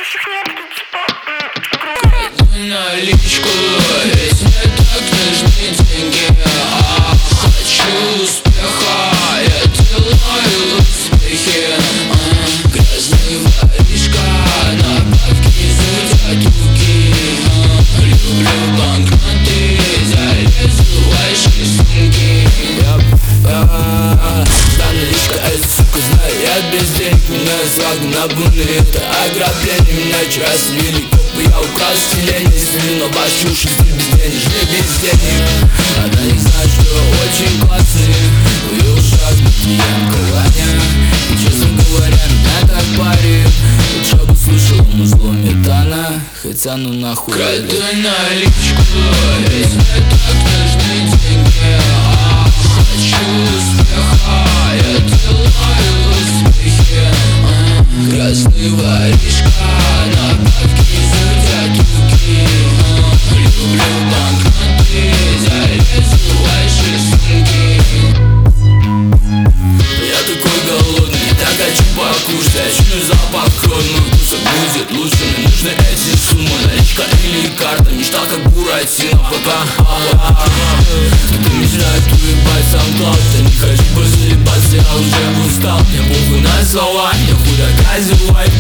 Настоящих нет, наличку, ведь мне так нужны деньги. Хочу успеха, я делаю успехи. Грязный воришка, на бабки зудят руки. Люблю банкноты, залезу в ваши сумки. Наличка, эта сука знает без денег. Меня свадьба на буны, это ограбление. Меня вчера слили, копы, я украл стиление. Но бащу шесты безденежные, без денег. Она не знает, что очень классный. Увел шаг на клиентка Ваня. И честно говоря, меня так парит. Лучше бы слышал музло метана. Хотя ну нахуй. Краду наличку, ведь мне так нужны деньги. Хочу успеха, я делаю успехи. Красный воришка, на бабки зудят руки. Люблю банкноты, залезу в ваши сумки. Я такой голодный, так хочу покушать. Ощущаю запах крови, мой вкус будет лучше. Мне нужны эти суммы, наличка или карта. Мечта как Буратино, пока ты мечтаешь уебать SoundCloud. Я не хочу позаебаться, я уже устал. Мне похуй на слова, я хуй доказывать.